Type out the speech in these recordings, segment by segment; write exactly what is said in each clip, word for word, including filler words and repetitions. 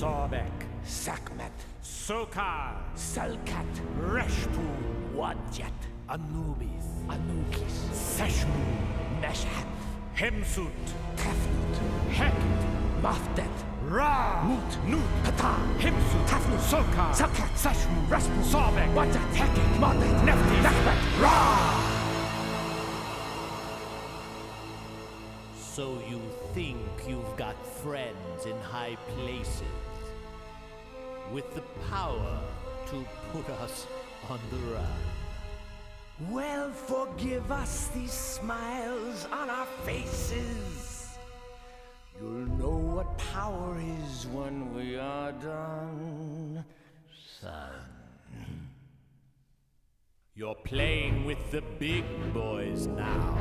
Sobek, Sakmet, Sokar, Salkat, Reshpu, Wadjet, Anubis, Anubis, Seshmu, Meshach, Hemsut, Tefnut, Heket, Mafdet, Ra, Mut, Nut, Patan, Hemsut, Tafnut, Sokar, Salkat, Seshmu, Raspu, Sobek, Wadjet, Heket, Madet, Nefti, Nefet, Ra! So you think you've got friends in high places with the power to put us on the run? Well, forgive us these smiles on our faces. You'll know what power is when we are done, son. You're playing with the big boys now.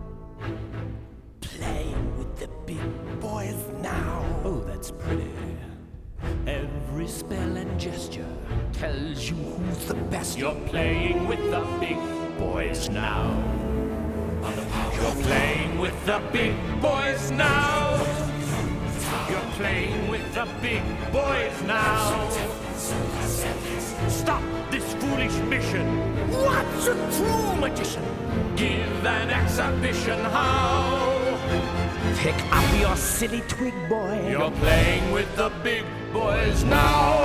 Playing with the big boys now. Oh, that's pretty. Every spell and gesture Tells you who's the best. You're playing with the big boys now. You're playing with the big boys now. You're playing with the big boys now. Stop this foolish mission. What's a true magician? Give an exhibition how. Pick up your silly twig, boy. You're playing with the big boys now.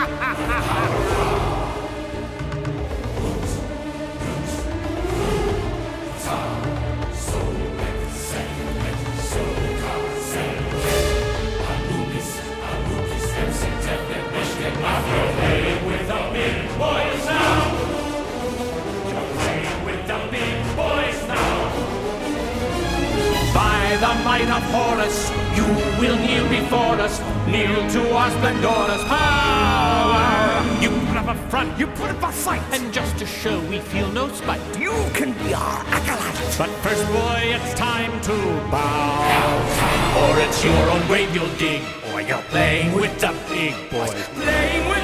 The might of Horus, you will kneel before us, kneel to our splendorous power. You put up a front, you put up a fight, and just to show we feel no spite, You can be our acolyte. but first, boy, it's time to bow, or it's your own grave you'll dig, or you're playing with the big boys, playing with